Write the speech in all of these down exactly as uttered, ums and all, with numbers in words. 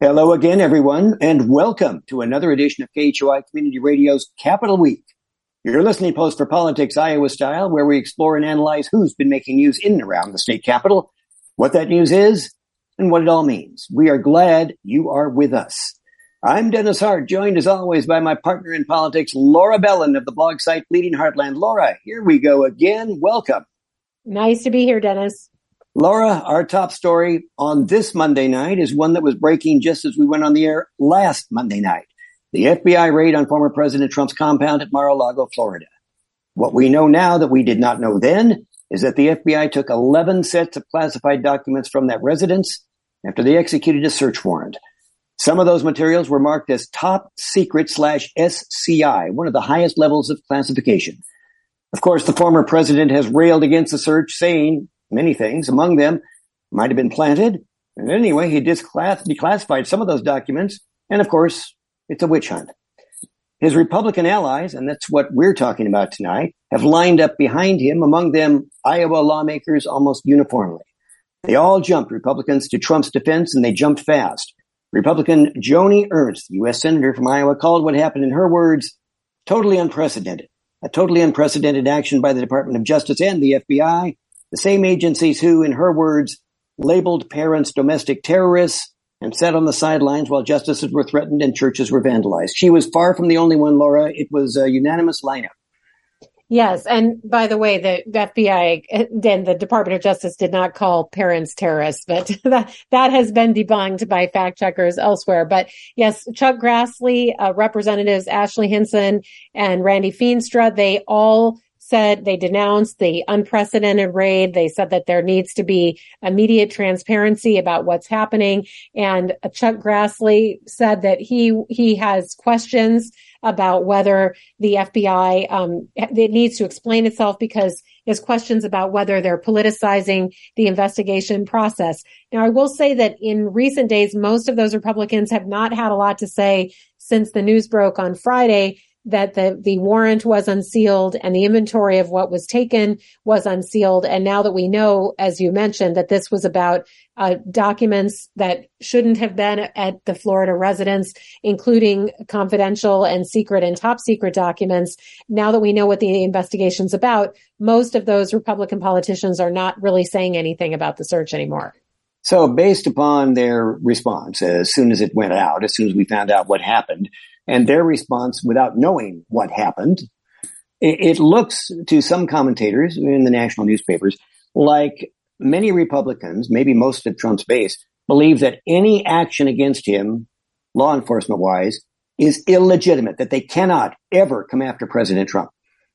Hello again, everyone, and welcome to another edition of K H O I Community Radio's Capital Week, your listening post for politics Iowa style, where we explore and analyze who's been making news in and around the state capitol, what that news is, and what it all means. We are glad you are with us. I'm Dennis Hart, joined as always by my partner in politics, Laura Bellin of the blog site Bleeding Heartland. Laura, here we go again. Welcome. Nice to be here, Dennis. Laura, our top story on this Monday night is one that was breaking just as we went on the air last Monday night. The F B I raid on former President Trump's compound at Mar-a-Lago, Florida. What we know now that we did not know then is that the F B I took eleven sets of classified documents from that residence after they executed a search warrant. Some of those materials were marked as top secret slash S C I, one of the highest levels of classification. Of course, the former president has railed against the search, saying many things. Among them might have been planted. And anyway, he disclass- declassified some of those documents. And of course, it's a witch hunt. His Republican allies, and that's what we're talking about tonight, have lined up behind him, among them Iowa lawmakers almost uniformly. They all jumped Republicans to Trump's defense, and they jumped fast. Republican Joni Ernst, U S Senator from Iowa, called what happened, in her words, totally unprecedented. A totally unprecedented action by the Department of Justice and the F B I, the same agencies who, in her words, labeled parents domestic terrorists and sat on the sidelines while justices were threatened and churches were vandalized. She was far from the only one, Laura. It was a unanimous lineup. Yes. And by the way, the F B I and the Department of Justice did not call parents terrorists, but that, that has been debunked by fact checkers elsewhere. But yes, Chuck Grassley, uh, Representatives Ashley Hinson and Randy Feenstra, they all said they denounced the unprecedented raid. They said that there needs to be immediate transparency about what's happening. And Chuck Grassley said that he he has questions about whether the F B I um, it needs to explain itself, because there's questions about whether they're politicizing the investigation process. Now, I will say that in recent days, most of those Republicans have not had a lot to say since the news broke on Friday that the, the warrant was unsealed and the inventory of what was taken was unsealed. And now that we know, as you mentioned, that this was about uh, documents that shouldn't have been at the Florida residence, including confidential and secret and top secret documents, now that we know what the investigation's about, most of those Republican politicians are not really saying anything about the search anymore. So based upon their response, as soon as it went out, as soon as we found out what happened, and their response without knowing what happened, it, it looks to some commentators in the national newspapers like many Republicans, maybe most of Trump's base, believe that any action against him, law enforcement-wise, is illegitimate, that they cannot ever come after President Trump.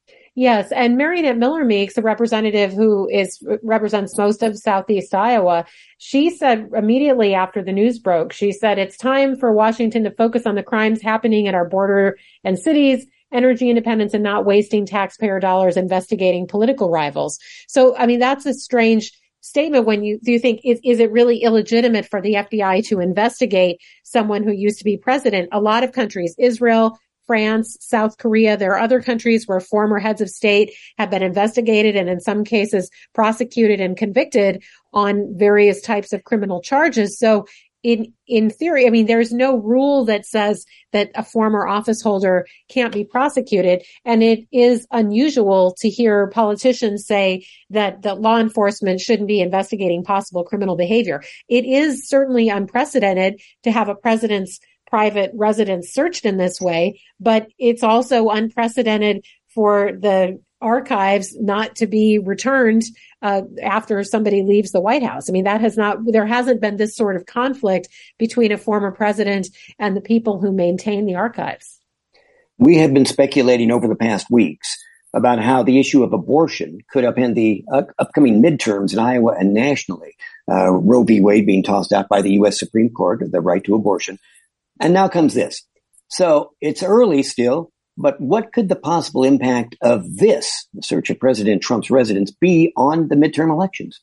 Yes, and Marionette Miller Meeks, a representative who is represents most of Southeast Iowa, she said immediately after the news broke, she said, it's time for Washington to focus on the crimes happening at our border and cities, energy independence, and not wasting taxpayer dollars investigating political rivals. So, I mean, that's a strange statement when you do you think, is, is it really illegitimate for the F B I to investigate someone who used to be president? A lot of countries, Israel, France, South Korea, there are other countries where former heads of state have been investigated and in some cases prosecuted and convicted on various types of criminal charges. So in, in theory, I mean, there's no rule that says that a former office holder can't be prosecuted. And it is unusual to hear politicians say that, that law enforcement shouldn't be investigating possible criminal behavior. It is certainly unprecedented to have a president's private residence searched in this way, but it's also unprecedented for the archives not to be returned uh, after somebody leaves the White House. I mean, that has not, there hasn't been this sort of conflict between a former president and the people who maintain the archives. We have been speculating over the past weeks about how the issue of abortion could upend the uh, upcoming midterms in Iowa and nationally. Uh, Roe v. Wade being tossed out by the U S Supreme Court, the right to abortion. And now comes this. So it's early still, but what could the possible impact of this, the search of President Trump's residence, be on the midterm elections?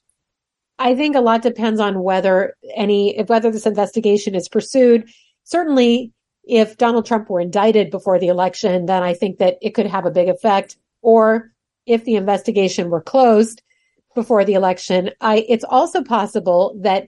I think a lot depends on whether any, whether this investigation is pursued. Certainly, if Donald Trump were indicted before the election, then I think that it could have a big effect. Or if the investigation were closed before the election, I, it's also possible that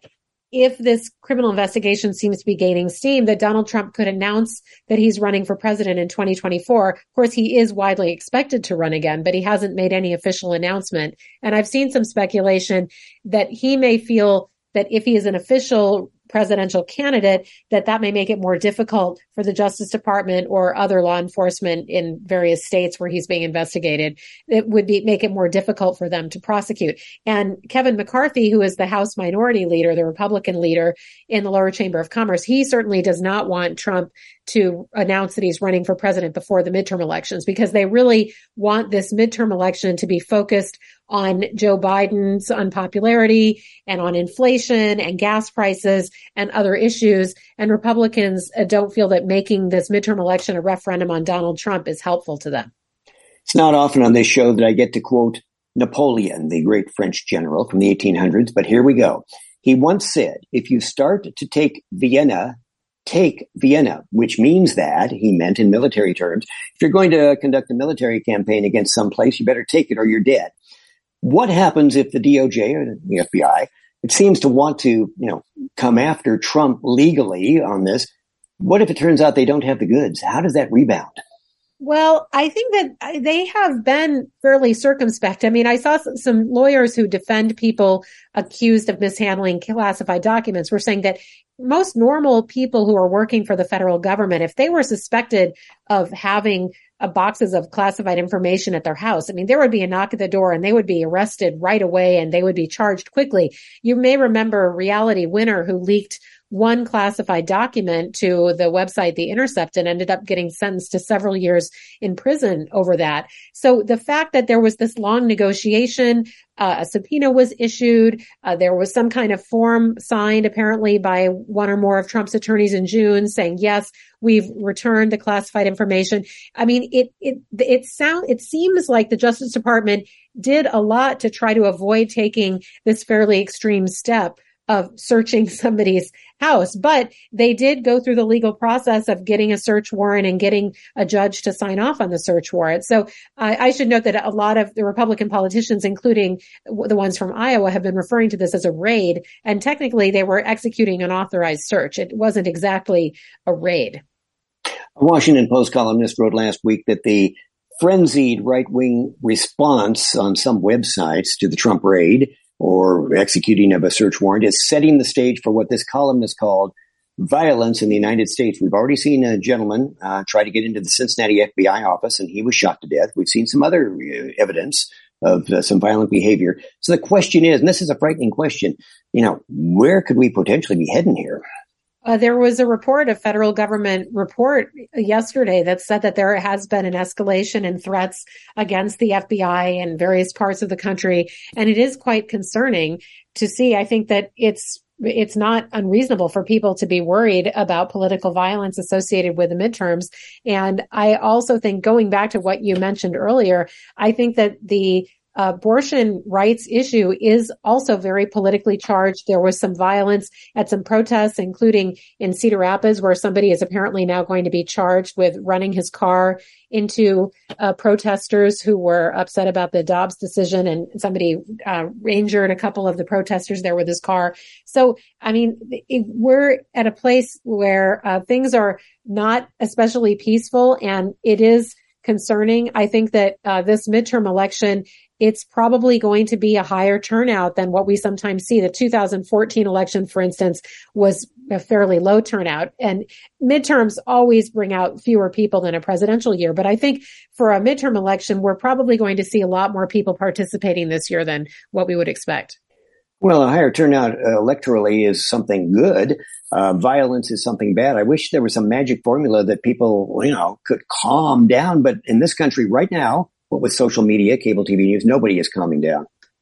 if this criminal investigation seems to be gaining steam, that Donald Trump could announce that he's running for president in twenty twenty-four. Of course, he is widely expected to run again, but he hasn't made any official announcement. And I've seen some speculation that he may feel that if he is an official presidential candidate, that that may make it more difficult for the Justice Department or other law enforcement in various states where he's being investigated. It would be make it more difficult for them to prosecute. And Kevin McCarthy, who is the House Minority Leader, the Republican leader in the lower chamber of commerce, he certainly does not want Trump to announce that he's running for president before the midterm elections, because they really want this midterm election to be focused on Joe Biden's unpopularity and on inflation and gas prices and other issues. And Republicans uh, don't feel that making this midterm election a referendum on Donald Trump is helpful to them. It's not often on this show that I get to quote Napoleon, the great French general from the eighteen hundreds, but here we go. He once said, if you start to take Vienna, take Vienna, which means that, he meant in military terms, if you're going to conduct a military campaign against some place, you better take it or you're dead. What happens if the D O J or the F B I, it seems to want to, you know, come after Trump legally on this? What if it turns out they don't have the goods? How does that rebound? Well, I think that they have been fairly circumspect. I mean, I saw some lawyers who defend people accused of mishandling classified documents were saying that most normal people who are working for the federal government, if they were suspected of having uh, boxes of classified information at their house, I mean, there would be a knock at the door and they would be arrested right away and they would be charged quickly. You may remember Reality Winner, who leaked one classified document to the website The Intercept and ended up getting sentenced to several years in prison over that. So the fact that there was this long negotiation, uh, a subpoena was issued, uh, there was some kind of form signed apparently by one or more of Trump's attorneys in June saying, yes, we've returned the classified information. I mean, it, it, it sound, it seems like the Justice Department did a lot to try to avoid taking this fairly extreme step of searching somebody's house. But they did go through the legal process of getting a search warrant and getting a judge to sign off on the search warrant. So uh, I should note that a lot of the Republican politicians, including the ones from Iowa, have been referring to this as a raid. And technically, they were executing an authorized search. It wasn't exactly a raid. A Washington Post columnist wrote last week that the frenzied right-wing response on some websites to the Trump raid or executing of a search warrant is setting the stage for what this columnist called violence in the United States. We've already seen a gentleman uh, try to get into the Cincinnati F B I office and he was shot to death. We've seen some other uh, evidence of uh, some violent behavior. So the question is, and this is a frightening question, you know, where could we potentially be heading here? Uh, there was a report, a federal government report yesterday that said that there has been an escalation in threats against the F B I in various parts of the country. And it is quite concerning to see. I think that it's it's not unreasonable for people to be worried about political violence associated with the midterms. And I also think, going back to what you mentioned earlier, I think that the abortion rights issue is also very politically charged. There was some violence at some protests, including in Cedar Rapids, where somebody is apparently now going to be charged with running his car into uh, protesters who were upset about the Dobbs decision, and somebody uh, injured a couple of the protesters there with his car. So, I mean, it, we're at a place where uh, things are not especially peaceful, and it is concerning. I think that uh, this midterm election, it's probably going to be a higher turnout than what we sometimes see. The two thousand fourteen election, for instance, was a fairly low turnout, and midterms always bring out fewer people than a presidential year. But I think for a midterm election, we're probably going to see a lot more people participating this year than what we would expect. Well, a higher turnout uh, electorally is something good. Uh, violence is something bad. I wish there was some magic formula that people, you know, could calm down. But in this country right now, what with social media, cable T V news, nobody is calming down.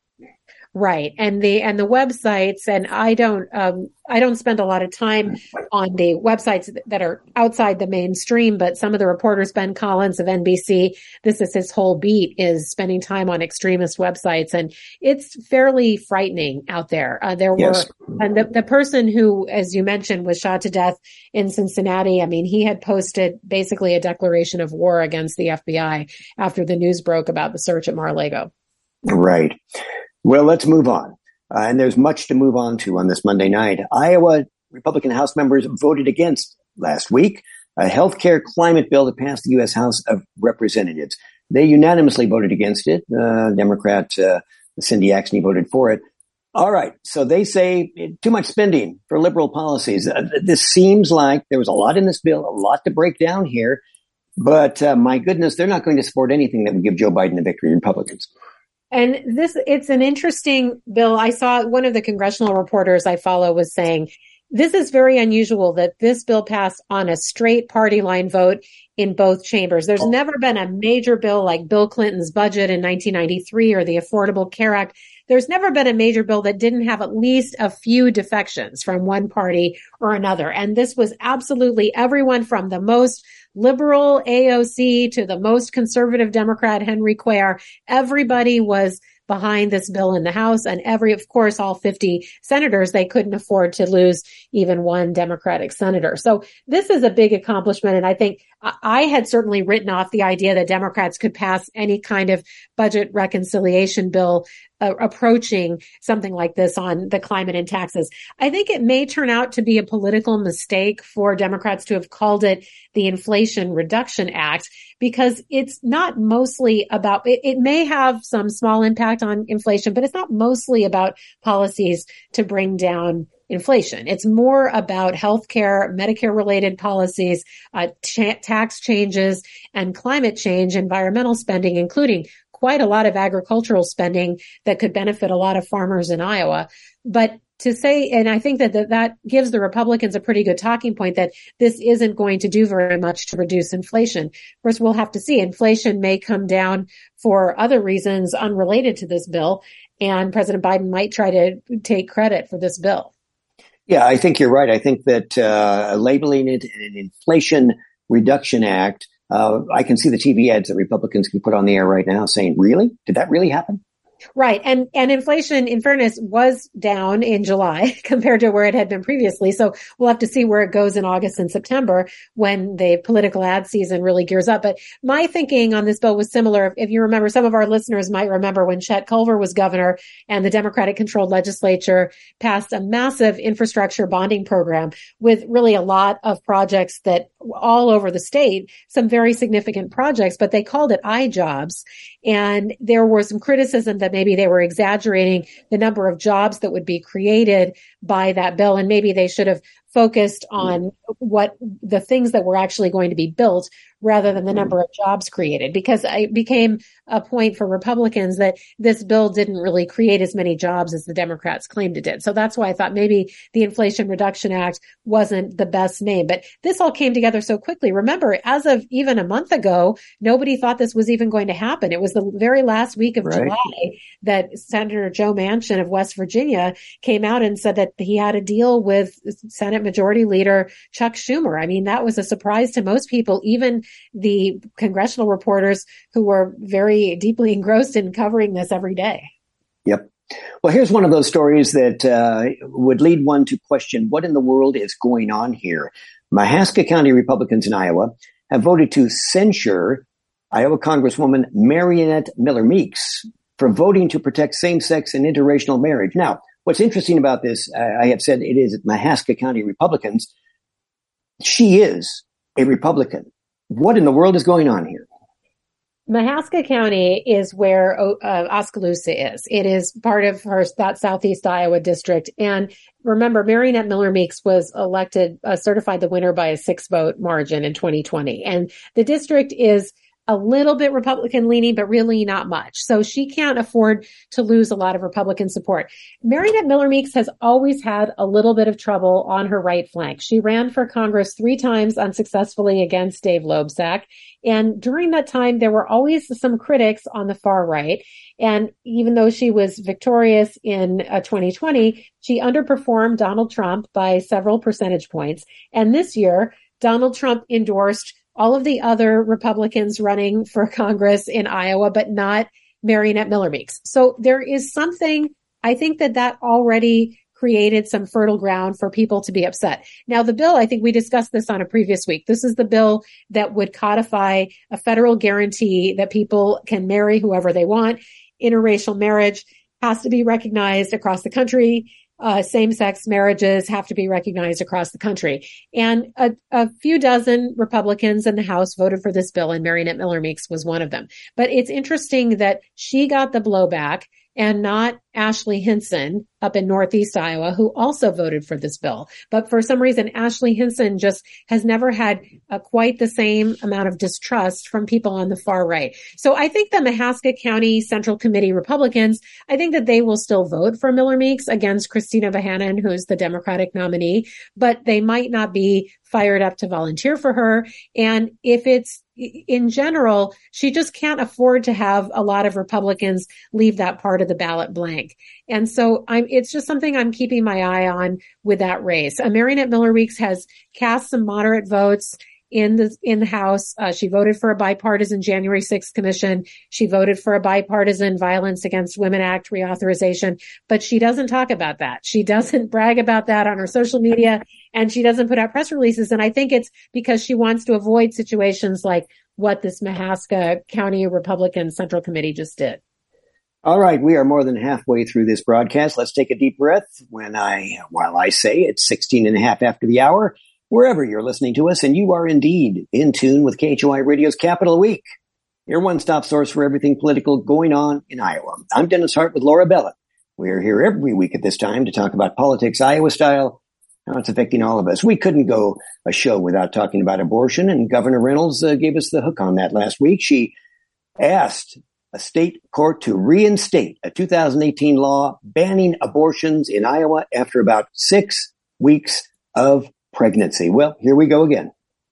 Right. And the, and the websites, and I don't, um, I don't spend a lot of time on the websites that are outside the mainstream, but some of the reporters, Ben Collins of N B C, this is his whole beat, is spending time on extremist websites. And it's fairly frightening out there. Uh, there yes. were, and the, the person who, as you mentioned, was shot to death in Cincinnati, I mean, he had posted basically a declaration of war against the F B I after the news broke about the search at Mar-a-Lago. Right. Well, let's move on. Uh, and there's much to move on to on this Monday night. Iowa Republican House members voted against last week a healthcare climate bill that passed the U S House of Representatives. They unanimously voted against it. Uh, Democrat uh, Cindy Axne voted for it. All right. So they say too much spending for liberal policies. Uh, this seems like there was a lot in this bill, a lot to break down here. But uh, my goodness, they're not going to support anything that would give Joe Biden a victory, Republicans. And this, it's an interesting bill. I saw one of the congressional reporters I follow was saying, this is very unusual that this bill passed on a straight party line vote in both chambers. There's oh. never been a major bill like Bill Clinton's budget in nineteen ninety-three or the Affordable Care Act. There's never been a major bill that didn't have at least a few defections from one party or another. And this was absolutely everyone from the most liberal A O C to the most conservative Democrat, Henry Cuellar. Everybody was behind this bill in the House, and every, of course, all fifty senators, they couldn't afford to lose even one Democratic senator. So this is a big accomplishment. And I think I had certainly written off the idea that Democrats could pass any kind of budget reconciliation bill uh, approaching something like this on the climate and taxes. I think it may turn out to be a political mistake for Democrats to have called it the Inflation Reduction Act, because it's not mostly about, it, it may have some small impact on inflation, but it's not mostly about policies to bring down inflation. It's more about healthcare, Medicare-related policies, uh, ta- tax changes, and climate change, environmental spending, including quite a lot of agricultural spending that could benefit a lot of farmers in Iowa. But to say, and I think that that, that gives the Republicans a pretty good talking point that this isn't going to do very much to reduce inflation. Of course, we'll have to see. Inflation may come down for other reasons unrelated to this bill, and President Biden might try to take credit for this bill. Yeah, I think you're right. I think that uh, labeling it an Inflation Reduction Act, uh, I can see the T V ads that Republicans can put on the air right now saying, really? Did that really happen? Right. And, and inflation, in fairness, was down in July compared to where it had been previously. So we'll have to see where it goes in August and September when the political ad season really gears up. But my thinking on this bill was similar. If you remember, some of our listeners might remember when Chet Culver was governor and the Democratic controlled legislature passed a massive infrastructure bonding program with really a lot of projects that all over the state, some very significant projects, but they called it iJobs. And there was some criticism that maybe they were exaggerating the number of jobs that would be created by that bill. And maybe they should have focused on what the things that were actually going to be built rather than the number of jobs created, because it became a point for Republicans that this bill didn't really create as many jobs as the Democrats claimed it did. So that's why I thought maybe the Inflation Reduction Act wasn't the best name. But this all came together so quickly. Remember, as of even a month ago, nobody thought this was even going to happen. It was the very last week of right. July that Senator Joe Manchin of West Virginia came out and said that he had a deal with Senate Majority Leader Chuck Schumer. I mean, that was a surprise to most people, even the congressional reporters who were very deeply engrossed in covering this every day. Yep. Well, here's one of those stories that uh, would lead one to question what in the world is going on here. Mahaska County Republicans in Iowa have voted to censure Iowa Congresswoman Mariannette Miller Meeks for voting to protect same-sex and interracial marriage. Now, what's interesting about this, I have said it is Mahaska County Republicans. She is a Republican. What in the world is going on here? Mahaska County is where uh, Oskaloosa is. It is part of her, that Southeast Iowa district. And remember, Mariannette Miller Meeks was elected, uh, certified the winner by a six vote margin in twenty twenty. And the district is a little bit Republican leaning, but really not much. So she can't afford to lose a lot of Republican support. Mariannette Miller Meeks has always had a little bit of trouble on her right flank. She ran for Congress three times unsuccessfully against Dave Loebsack. And during that time, there were always some critics on the far right. And even though she was victorious in uh, twenty twenty, she underperformed Donald Trump by several percentage points. And this year, Donald Trump endorsed all of the other Republicans running for Congress in Iowa, but not Mariannette Miller Meeks. So there is something, I think that that already created some fertile ground for people to be upset. Now, the bill, I think we discussed this on a previous week. This is the bill that would codify a federal guarantee that people can marry whoever they want, interracial marriage. has to be recognized across the country. Uh, same-sex marriages have to be recognized across the country. And a, a few dozen Republicans in the House voted for this bill, and Mariannette Miller Meeks was one of them. But it's interesting that she got the blowback and not Ashley Hinson up in Northeast Iowa, who also voted for this bill. But for some reason, Ashley Hinson just has never had uh, quite the same amount of distrust from people on the far right. So I think the Mahaska County Central Committee Republicans, I think that they will still vote for Miller Meeks against Christina Vahanen, who's the Democratic nominee, but they might not be fired up to volunteer for her. And if it's in general, she just can't afford to have a lot of Republicans leave that part of the ballot blank. And so I'm, it's just something I'm keeping my eye on with that race. Uh, Mariannette Miller Meeks has cast some moderate votes in the, in the House. Uh, she voted for a bipartisan January sixth commission. She voted for a bipartisan Violence Against Women Act reauthorization, but she doesn't talk about that. She doesn't brag about that on her social media, and she doesn't put out press releases. And I think it's because she wants to avoid situations like what this Mahaska County Republican Central Committee just did. All right, we are more than halfway through this broadcast. Let's take a deep breath when I, while I say it's sixteen and a half after the hour, wherever you're listening to us, and you are indeed in tune with K H O I Radio's Capital Week, your one-stop source for everything political going on in Iowa. I'm Dennis Hart with Laura Bella. We are here every week at this time to talk about politics Iowa style, how it's affecting all of us. We couldn't go a show without talking about abortion, and Governor Reynolds uh, gave us the hook on that last week. She asked a state court to reinstate a two thousand eighteen law banning abortions in Iowa after about six weeks of pregnancy. Well, here we go again.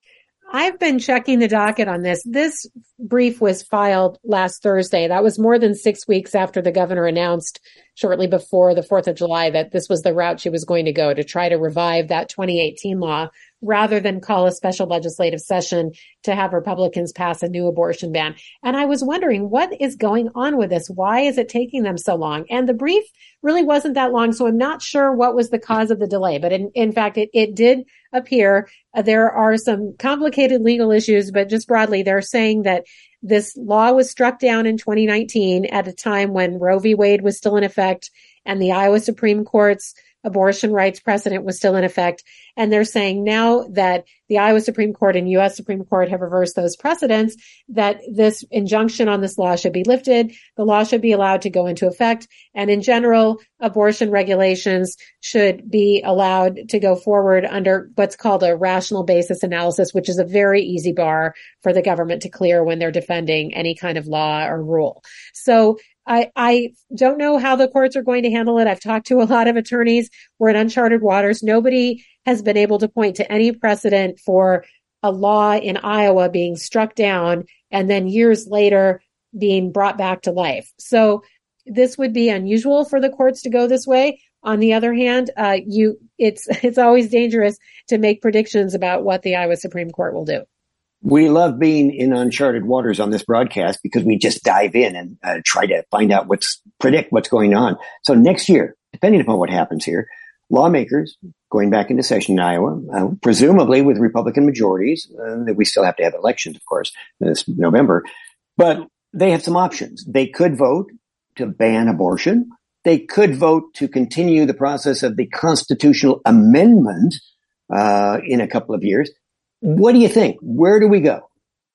I've been checking the docket on this. This brief was filed last Thursday. That was more than six weeks after the governor announced shortly before the fourth of July that this was the route she was going to go to try to revive that twenty eighteen law rather than call a special legislative session to have Republicans pass a new abortion ban. And I was wondering, what is going on with this? Why is it taking them so long? And the brief really wasn't that long, so I'm not sure what was the cause of the delay. But in, in fact, it, it did appear uh, there are some complicated legal issues, but just broadly, they're saying that this law was struck down in twenty nineteen at a time when Roe v. Wade was still in effect and the Iowa Supreme Court's abortion rights precedent was still in effect. And they're saying now that the Iowa Supreme Court and U S Supreme Court have reversed those precedents, that this injunction on this law should be lifted. The law should be allowed to go into effect. And in general, abortion regulations should be allowed to go forward under what's called a rational basis analysis, which is a very easy bar for the government to clear when they're defending any kind of law or rule. So I, I don't know how the courts are going to handle it. I've talked to a lot of attorneys. We're in uncharted waters. Nobody has been able to point to any precedent for a law in Iowa being struck down and then years later being brought back to life. So this would be unusual for the courts to go this way. On the other hand, uh, you, it's, it's always dangerous to make predictions about what the Iowa Supreme Court will do. We love being in uncharted waters on this broadcast because we just dive in and uh, try to find out what's, predict what's going on. So next year, depending upon what happens here, lawmakers going back into session in Iowa, uh, presumably with Republican majorities, uh, that we still have to have elections, of course, this November, but they have some options. They could vote to ban abortion. They could vote to continue the process of the constitutional amendment uh, in a couple of years. What do you think? Where do we go?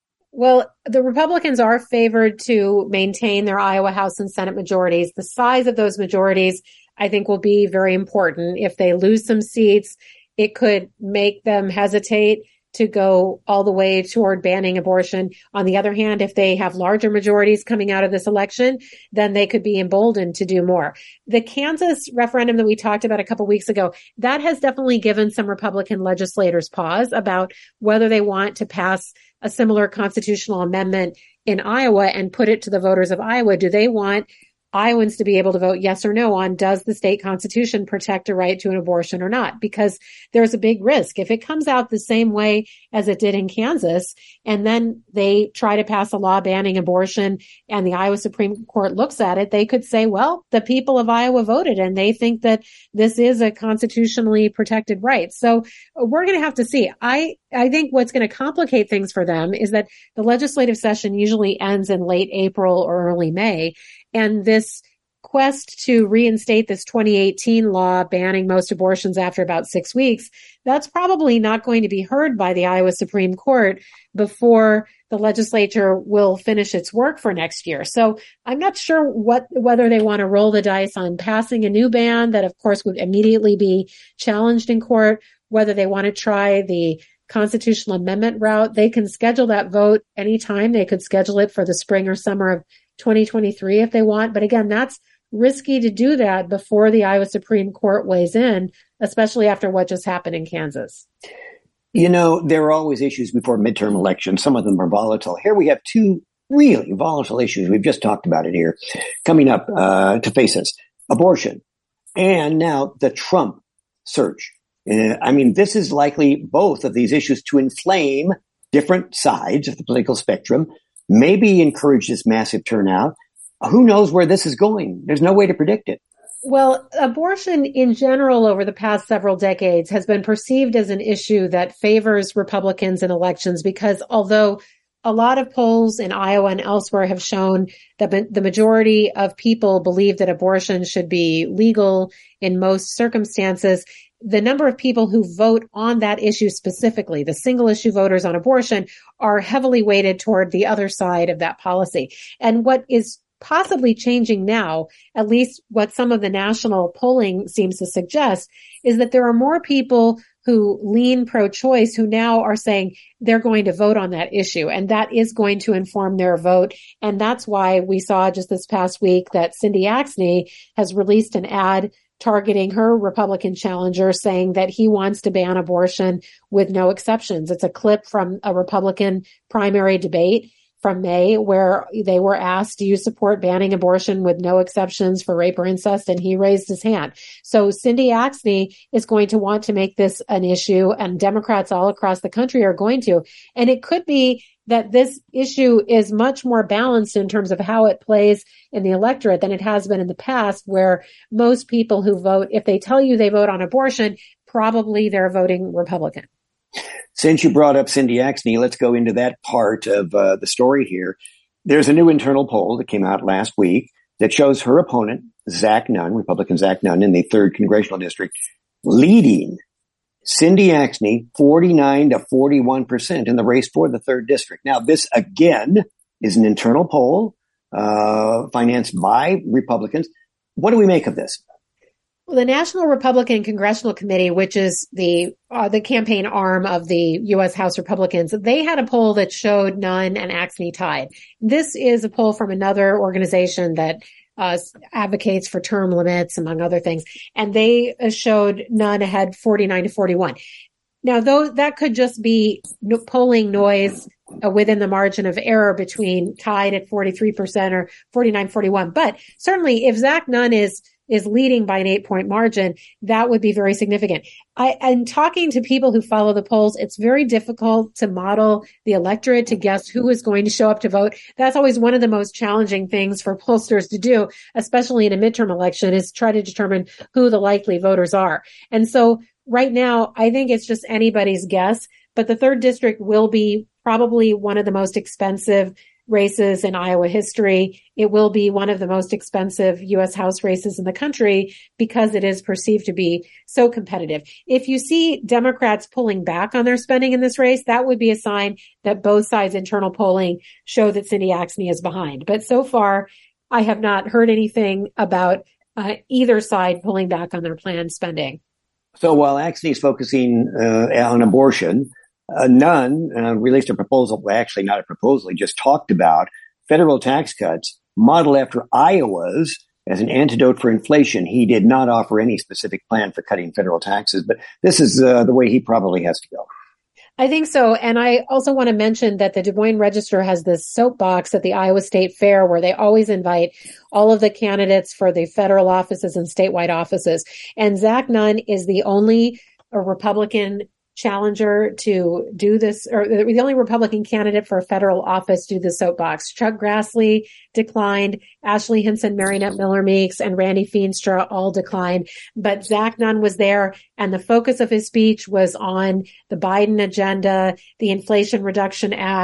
Well, the Republicans are favored to maintain their Iowa House and Senate majorities. The size of those majorities, I think, will be very important. If they lose some seats, it could make them hesitate to go all the way toward banning abortion. On the other hand, if they have larger majorities coming out of this election, then they could be emboldened to do more. The Kansas referendum that we talked about a couple weeks ago, that has definitely given some Republican legislators pause about whether they want to pass a similar constitutional amendment in Iowa and put it to the voters of Iowa. Do they want Iowans to be able to vote yes or no on, does the state constitution protect a right to an abortion or not? Because there's a big risk. If it comes out the same way as it did in Kansas, and then they try to pass a law banning abortion and the Iowa Supreme Court looks at it, they could say, well, the people of Iowa voted and they think that this is a constitutionally protected right. So we're going to have to see. I, I think what's going to complicate things for them is that the legislative session usually ends in late April or early May. And this quest to reinstate this twenty eighteen law banning most abortions after about six weeks, that's probably not going to be heard by the Iowa Supreme Court before the legislature will finish its work for next year. So I'm not sure what whether they want to roll the dice on passing a new ban that, of course, would immediately be challenged in court, whether they want to try the constitutional amendment route. They can schedule that vote anytime. They could schedule it for the spring or summer of twenty twenty-three if they want. But again, that's risky to do that before the Iowa Supreme Court weighs in, especially after what just happened in Kansas. You know, there are always issues before midterm elections. Some of them are volatile. Here we have two really volatile issues. We've just talked about it here coming up uh, to face us. Abortion and now the Trump surge. Uh, I mean, this is likely both of these issues to inflame different sides of the political spectrum, maybe encourage this massive turnout. Who knows where this is going? There's no way to predict it. Well, abortion in general over the past several decades has been perceived as an issue that favors Republicans in elections because although a lot of polls in Iowa and elsewhere have shown that the majority of people believe that abortion should be legal in most circumstances, the number of people who vote on that issue specifically, the single issue voters on abortion, are heavily weighted toward the other side of that policy. And what is possibly changing now, at least what some of the national polling seems to suggest, is that there are more people who lean pro-choice who now are saying they're going to vote on that issue. And that is going to inform their vote. And that's why we saw just this past week that Cindy Axne has released an ad targeting her Republican challenger, saying that he wants to ban abortion with no exceptions. It's a clip from a Republican primary debate from May where they were asked, do you support banning abortion with no exceptions for rape or incest? And he raised his hand. So Cindy Axne is going to want to make this an issue, and Democrats all across the country are going to. And it could be that this issue is much more balanced in terms of how it plays in the electorate than it has been in the past, where most people who vote, if they tell you they vote on abortion, probably they're voting Republican. Since you brought up Cindy Axne, let's go into that part of uh, the story here. There's a new internal poll that came out last week that shows her opponent, Zach Nunn, Republican Zach Nunn in the third congressional district, leading Cindy Axne forty-nine to forty-one percent in the race for the third district. Now, this again is an internal poll uh, financed by Republicans. What do we make of this? Well, the National Republican Congressional Committee, which is the uh, the campaign arm of the U S House Republicans, they had a poll that showed Nunn and Axne tied. This is a poll from another organization that uh, advocates for term limits, among other things, and they uh, showed Nunn ahead forty-nine to forty-one. Now, though that could just be no- polling noise uh, within the margin of error between tied at forty-three percent or forty-nine forty-one, but certainly if Zach Nunn is is leading by an eight-point margin, that would be very significant. I, and talking to people who follow the polls, it's very difficult to model the electorate to guess who is going to show up to vote. That's always one of the most challenging things for pollsters to do, especially in a midterm election, is try to determine who the likely voters are. And so right now, I think it's just anybody's guess, but the third district will be probably one of the most expensive races in Iowa history. It will be one of the most expensive U S House races in the country because it is perceived to be so competitive. If you see Democrats pulling back on their spending in this race, that would be a sign that both sides' internal polling show that Cindy Axne is behind. But so far, I have not heard anything about uh, either side pulling back on their planned spending. So while Axne is focusing uh, on abortion, Uh, Nunn uh, released a proposal, well, actually not a proposal, he just talked about federal tax cuts modeled after Iowa's as an antidote for inflation. He did not offer any specific plan for cutting federal taxes, but this is uh, the way he probably has to go. I think so. And I also want to mention that the Des Moines Register has this soapbox at the Iowa State Fair where they always invite all of the candidates for the federal offices and statewide offices. And Zach Nunn is the only a Republican challenger to do this, or the only Republican candidate for a federal office to do the soapbox. Chuck Grassley declined, Ashley Hinson, Marinette Miller Meeks, and Randy Feenstra all declined. But Zach Nunn was there, and the focus of his speech was on the Biden agenda, the Inflation Reduction Act,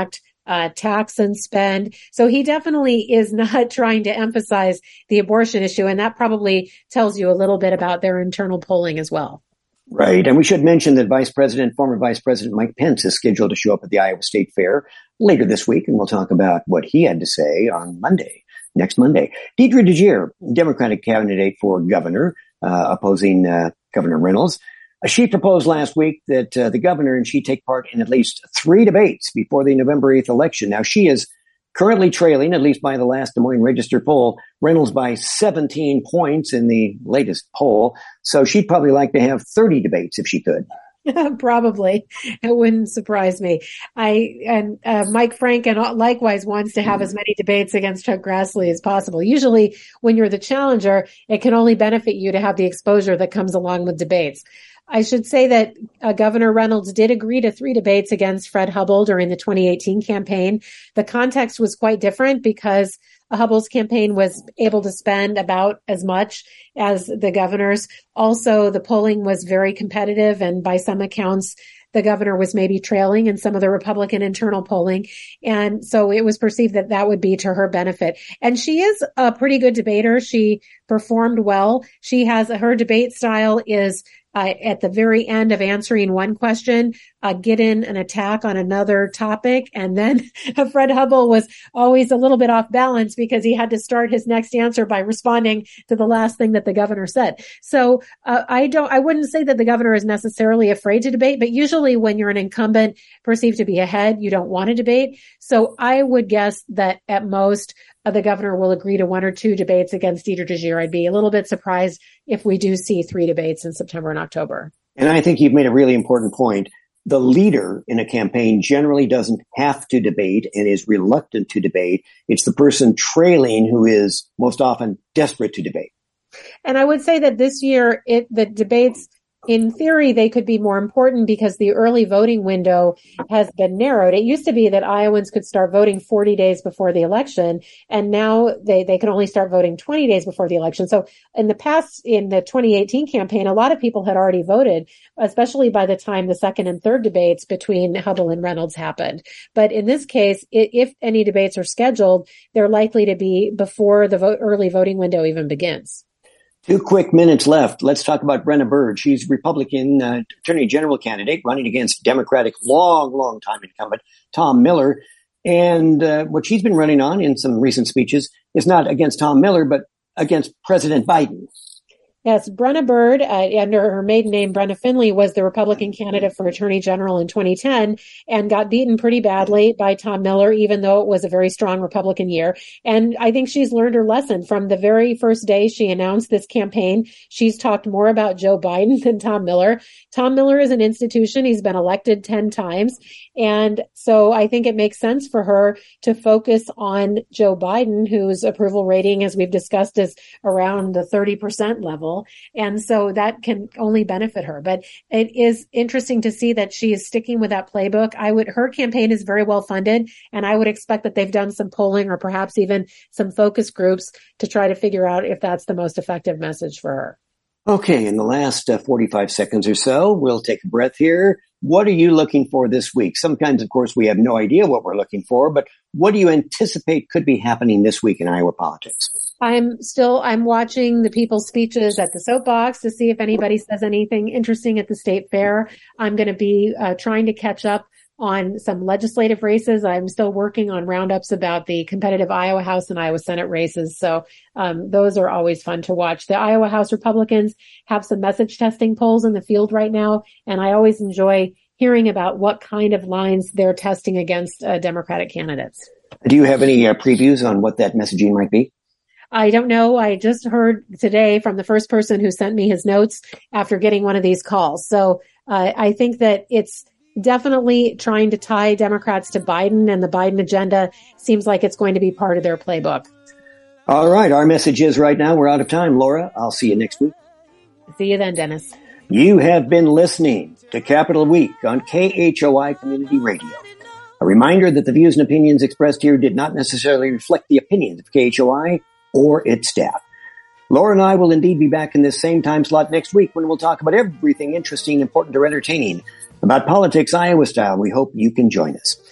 uh, tax and spend. So he definitely is not trying to emphasize the abortion issue. And that probably tells you a little bit about their internal polling as well. Right. And we should mention that Vice President, former Vice President Mike Pence is scheduled to show up at the Iowa State Fair later this week. And we'll talk about what he had to say on Monday, next Monday. Deidre DeJear, Democratic candidate for governor, uh, opposing uh, Governor Reynolds. She proposed last week that uh, the governor and she take part in at least three debates before the November eighth election. Now, she is currently trailing, at least by the last Des Moines Register poll, Reynolds by seventeen points in the latest poll. So she'd probably like to have thirty debates if she could. Probably. It wouldn't surprise me. I and uh, Mike Franken likewise wants to have as many debates against Chuck Grassley as possible. Usually when you're the challenger, it can only benefit you to have the exposure that comes along with debates. I should say that uh, Governor Reynolds did agree to three debates against Fred Hubbell during the twenty eighteen campaign. The context was quite different because Hubbell's campaign was able to spend about as much as the governor's. Also, the polling was very competitive, and by some accounts, the governor was maybe trailing in some of the Republican internal polling. And so it was perceived that that would be to her benefit. And she is a pretty good debater. She performed well. She has her debate style is Uh, at the very end of answering one question, uh, get in an attack on another topic. And then Fred Hubbell was always a little bit off balance because he had to start his next answer by responding to the last thing that the governor said. So uh, I don't, I wouldn't say that the governor is necessarily afraid to debate, but usually when you're an incumbent perceived to be ahead, you don't want to debate. So I would guess that at most, Uh, the governor will agree to one or two debates against Deidre DeJear. I'd be a little bit surprised if we do see three debates in September and October. And I think you've made a really important point. The leader in a campaign generally doesn't have to debate and is reluctant to debate. It's the person trailing who is most often desperate to debate. And I would say that this year, it the debates, in theory, they could be more important because the early voting window has been narrowed. It used to be that Iowans could start voting forty days before the election, and now they, they can only start voting twenty days before the election. So in the past, in the twenty eighteen campaign, a lot of people had already voted, especially by the time the second and third debates between Hubbell and Reynolds happened. But in this case, if any debates are scheduled, they're likely to be before the vote, early voting window even begins. Two quick minutes left. Let's talk about Brenna Bird. She's Republican uh, Attorney General candidate running against Democratic long, long time incumbent Tom Miller. And uh, what she's been running on in some recent speeches is not against Tom Miller, but against President Biden. Yes, Brenna Bird, uh, under her maiden name, Brenna Finley, was the Republican candidate for Attorney General in twenty ten and got beaten pretty badly by Tom Miller, even though it was a very strong Republican year. And I think she's learned her lesson. From the very first day she announced this campaign, she's talked more about Joe Biden than Tom Miller. Tom Miller is an institution. He's been elected ten times. And so I think it makes sense for her to focus on Joe Biden, whose approval rating, as we've discussed, is around the thirty percent level. And so that can only benefit her. But it is interesting to see that she is sticking with that playbook. I would, her campaign is very well funded, and I would expect that they've done some polling or perhaps even some focus groups to try to figure out if that's the most effective message for her. Okay, in the last uh, forty-five seconds or so, we'll take a breath here. What are you looking for this week? Sometimes, of course, we have no idea what we're looking for, but what do you anticipate could be happening this week in Iowa politics? I'm still, I'm watching the people's speeches at the soapbox to see if anybody says anything interesting at the state fair. I'm going to be uh, trying to catch up on some legislative races. I'm still working on roundups about the competitive Iowa House and Iowa Senate races. So um, those are always fun to watch. The Iowa House Republicans have some message testing polls in the field right now, and I always enjoy hearing about what kind of lines they're testing against uh, Democratic candidates. Do you have any uh, previews on what that messaging might be? I don't know. I just heard today from the first person who sent me his notes after getting one of these calls. So uh, I think that it's definitely trying to tie Democrats to Biden, and the Biden agenda seems like it's going to be part of their playbook. All right. Our message is right now we're out of time. Laura, I'll see you next week. See you then, Dennis. You have been listening to Capital Week on K H O I Community Radio. A reminder that the views and opinions expressed here did not necessarily reflect the opinions of K H O I or its staff. Laura and I will indeed be back in this same time slot next week when we'll talk about everything interesting, important, or entertaining about politics Iowa style. We hope you can join us.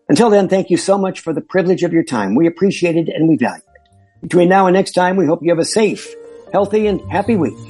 Until then, thank you so much for the privilege of your time. We appreciate it and we value it. Between now and next time, we hope you have a safe, healthy, and happy week.